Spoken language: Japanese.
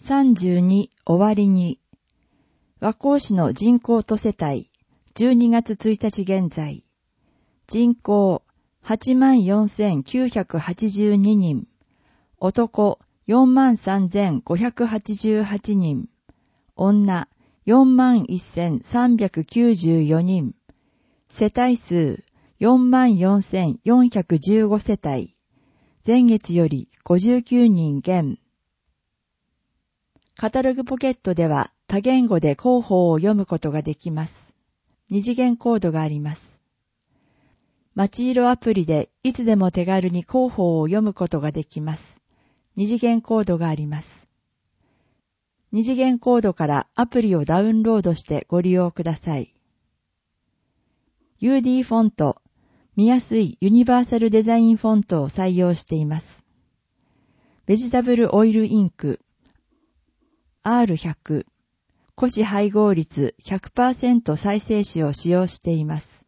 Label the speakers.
Speaker 1: 32終わりに、和光市の人口と世帯、12月1日現在、人口 84,982 人、男 43,588 人、女 41,394 人、世帯数 44,415 世帯、前月より59人減。カタログポケットでは多言語で広報を読むことができます。二次元コードがあります。街色アプリでいつでも手軽に広報を読むことができます。二次元コードがあります。二次元コードからアプリをダウンロードしてご利用ください。UD フォント、見やすいユニバーサルデザインフォントを採用しています。ベジタブルオイルインク、R100、古紙配合率 100% 再生紙を使用しています。